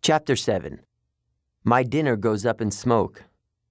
Chapter 7. My dinner goes up in smoke.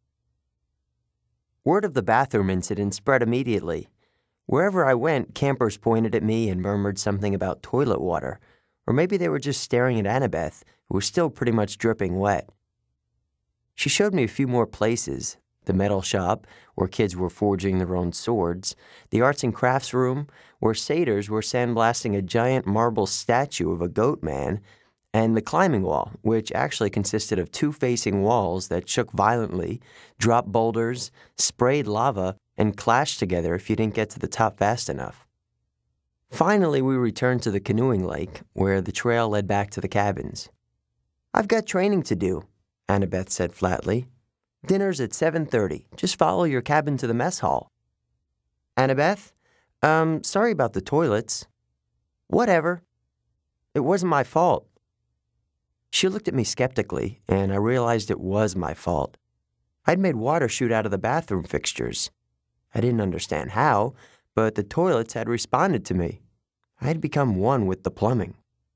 Word of the bathroom incident spread immediately. Wherever I went, campers pointed at me and murmured something about toilet water, or maybe they were just staring at Annabeth, who was still pretty much dripping wet. She showed me a few more places: the metal shop, where kids were forging their own swords, the arts and crafts room, where satyrs were sandblasting a giant marble statue of a goat man, and the climbing wall, which actually consisted of two facing walls that shook violently, dropped boulders, sprayed lava, and clashed together if you didn't get to the top fast enough. Finally, we returned to the canoeing lake, where the trail led back to the cabins. "I've got training to do," Annabeth said flatly. "Dinner's at 7:30. Just follow your cabin to the mess hall." "Annabeth, sorry about the toilets." "Whatever. It wasn't my fault." She looked at me skeptically, and I realized it was my fault. I'd made water shoot out of the bathroom fixtures. I didn't understand how, but the toilets had responded to me. I had become one with the plumbing.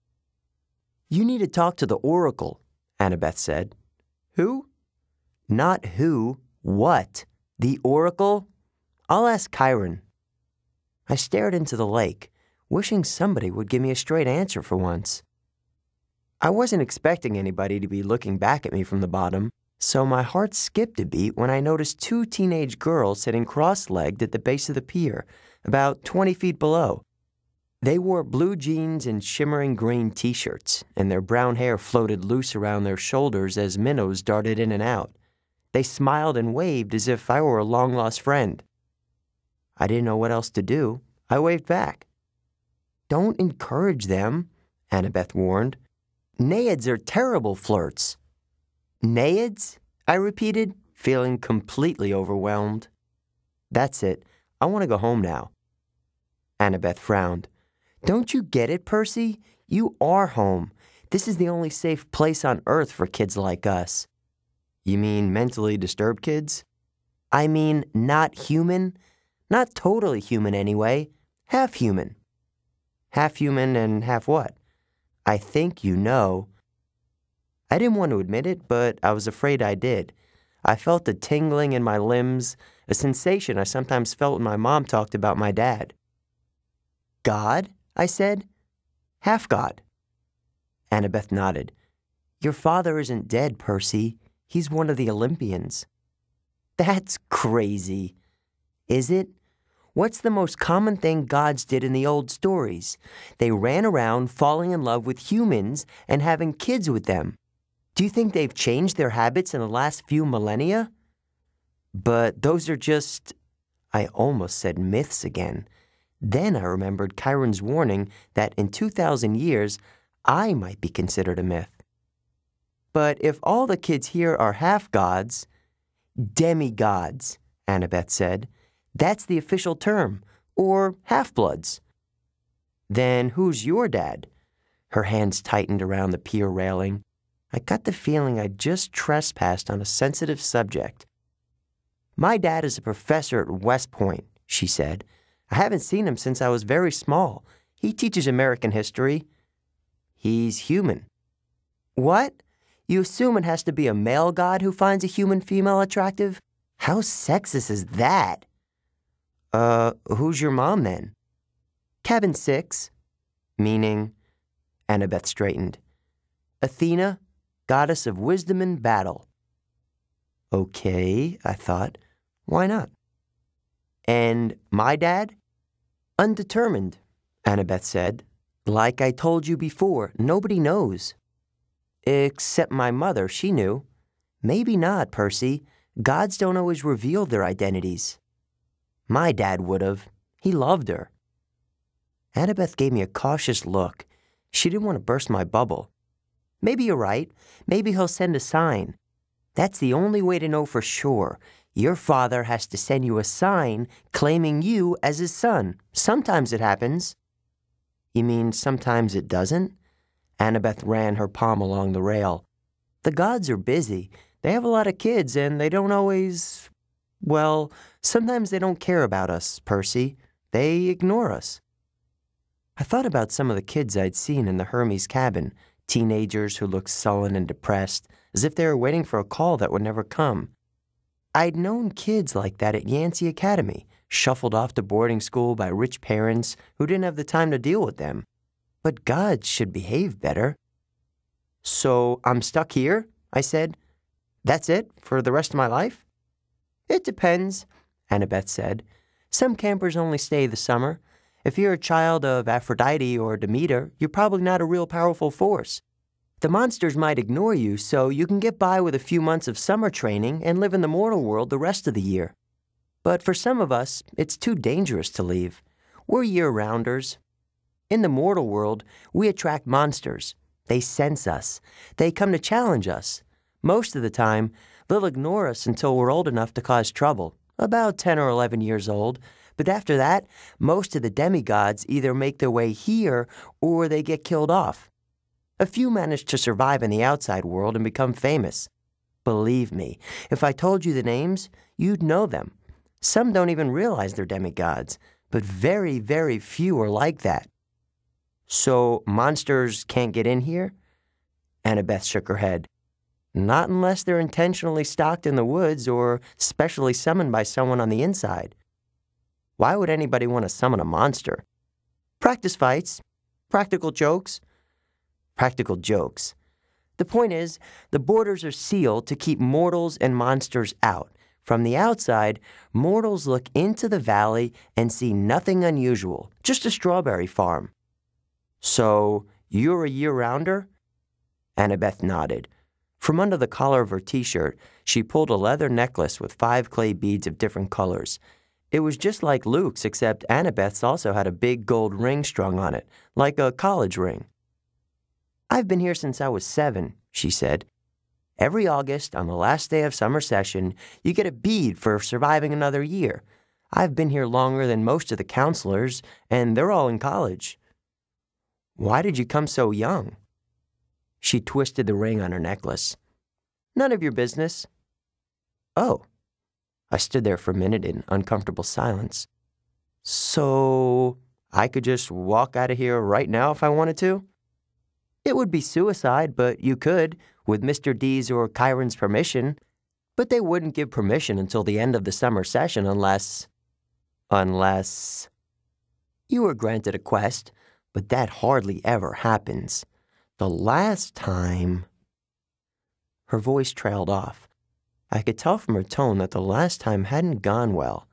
"You need to talk to the Oracle," Annabeth said. "Who?" "Not who, what? The Oracle? I'll ask Chiron." I stared into the lake, wishing somebody would give me a straight answer for once. I wasn't expecting anybody to be looking back at me from the bottom, so my heart skipped a beat when I noticed two teenage girls sitting cross-legged at the base of the pier, about 20 feet below. They wore blue jeans and shimmering green t-shirts, and their brown hair floated loose around their shoulders as minnows darted in and out. They smiled and waved as if I were a long-lost friend. I didn't know what else to do. I waved back. "Don't encourage them," Annabeth warned. "Naiads are terrible flirts." "Naiads?" I repeated, feeling completely overwhelmed. "That's it. I want to go home now." Annabeth frowned. "Don't you get it, Percy? You are home. This is the only safe place on earth for kids like us." "You mean mentally disturbed kids?" "I mean not human. Not totally human anyway. Half human." "Half human and half what?" "I think you know." I didn't want to admit it, but I was afraid I did. I felt a tingling in my limbs, a sensation I sometimes felt when my mom talked about my dad. "God?" I said. "Half God." Annabeth nodded. "Your father isn't dead, Percy. He's one of the Olympians." "That's crazy." "Is it? What's the most common thing gods did in the old stories? They ran around falling in love with humans and having kids with them. Do you think they've changed their habits in the last few millennia?" "But those are just—" I almost said myths again. Then I remembered Chiron's warning that in 2,000 years, I might be considered a myth. "But if all the kids here are half-gods—" "Demigods," Annabeth said. "That's the official term, or half-bloods." "Then who's your dad?" Her hands tightened around the pier railing. I got the feeling I'd just trespassed on a sensitive subject. "My dad is a professor at West Point," she said. "I haven't seen him since I was very small. He teaches American history." "He's human." "What? You assume it has to be a male god who finds a human female attractive? How sexist is that?" Who's your mom then?" "Cabin 6. "Meaning?" Annabeth straightened. "Athena, goddess of wisdom and battle." "Okay," I thought. "Why not?" "And my dad?" "Undetermined," Annabeth said. "Like I told you before, nobody knows." "Except my mother, she knew." "Maybe not, Percy. Gods don't always reveal their identities." "My dad would have. He loved her." Annabeth gave me a cautious look. She didn't want to burst my bubble. "Maybe you're right. Maybe he'll send a sign. That's the only way to know for sure. Your father has to send you a sign claiming you as his son. Sometimes it happens." "You mean sometimes it doesn't?" Annabeth ran her palm along the rail. "The gods are busy. They have a lot of kids, and they don't always... Well, sometimes they don't care about us, Percy. They ignore us." I thought about some of the kids I'd seen in the Hermes cabin, teenagers who looked sullen and depressed, as if they were waiting for a call that would never come. I'd known kids like that at Yancey Academy, shuffled off to boarding school by rich parents who didn't have the time to deal with them. But gods should behave better. "So I'm stuck here?" I said. "That's it, for the rest of my life?" "It depends," Annabeth said. "Some campers only stay the summer. If you're a child of Aphrodite or Demeter, you're probably not a real powerful force. The monsters might ignore you, so you can get by with a few months of summer training and live in the mortal world the rest of the year. But for some of us, it's too dangerous to leave. We're year-rounders. In the mortal world, we attract monsters. They sense us. They come to challenge us. Most of the time, they'll ignore us until we're old enough to cause trouble, about 10 or 11 years old. But after that, most of the demigods either make their way here or they get killed off. A few manage to survive in the outside world and become famous. Believe me, if I told you the names, you'd know them. Some don't even realize they're demigods, but very, very few are like that." "So monsters can't get in here?" Annabeth shook her head. "Not unless they're intentionally stocked in the woods or specially summoned by someone on the inside. Why would anybody want to summon a monster? Practice fights, practical jokes." "Practical jokes. The point is, the borders are sealed to keep mortals and monsters out. From the outside, mortals look into the valley and see nothing unusual, just a strawberry farm." "So, you're a year-rounder?" Annabeth nodded. From under the collar of her t-shirt, she pulled a leather necklace with 5 clay beads of different colors. It was just like Luke's, except Annabeth's also had a big gold ring strung on it, like a college ring. "I've been here since I was 7, she said. "Every August, on the last day of summer session, you get a bead for surviving another year. I've been here longer than most of the counselors, and they're all in college." "Why did you come so young?" She twisted the ring on her necklace. "None of your business." "Oh." I stood there for a minute in uncomfortable silence. "So, I could just walk out of here right now if I wanted to?" "It would be suicide, but you could, with Mr. D's or Chiron's permission. But they wouldn't give permission until the end of the summer session unless... You were granted a quest, but that hardly ever happens. The last time..." Her voice trailed off. I could tell from her tone that the last time hadn't gone well.